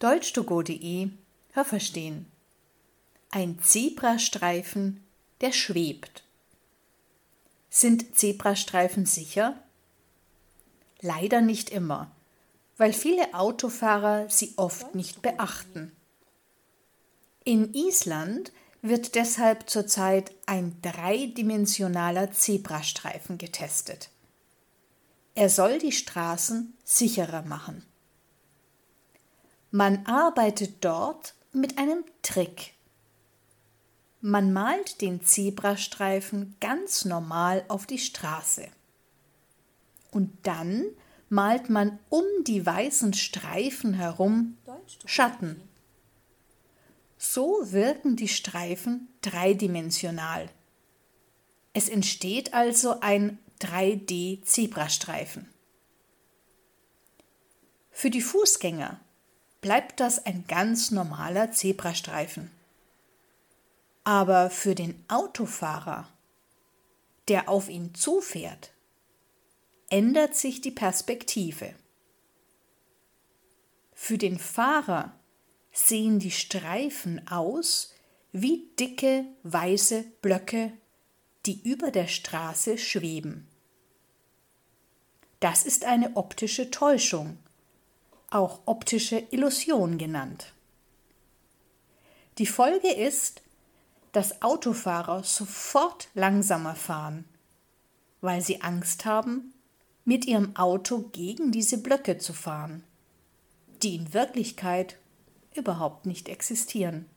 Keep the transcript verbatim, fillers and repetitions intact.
deutsch to go punkt de Hörverstehen. Ein Zebrastreifen, der schwebt. Sind Zebrastreifen sicher? Leider nicht immer, weil viele Autofahrer sie oft nicht beachten. In Island wird deshalb zurzeit ein dreidimensionaler Zebrastreifen getestet. Er soll die Straßen sicherer machen. Man arbeitet dort mit einem Trick. Man malt den Zebrastreifen ganz normal auf die Straße. Und dann malt man um die weißen Streifen herum Schatten. So wirken die Streifen dreidimensional. Es entsteht also ein drei D-Zebrastreifen. Für die Fußgänger bleibt das ein ganz normaler Zebrastreifen. Aber für den Autofahrer, der auf ihn zufährt, ändert sich die Perspektive. Für den Fahrer sehen die Streifen aus wie dicke weiße Blöcke, die über der Straße schweben. Das ist eine optische Täuschung, auch optische Illusion genannt. Die Folge ist, dass Autofahrer sofort langsamer fahren, weil sie Angst haben, mit ihrem Auto gegen diese Blöcke zu fahren, die in Wirklichkeit überhaupt nicht existieren.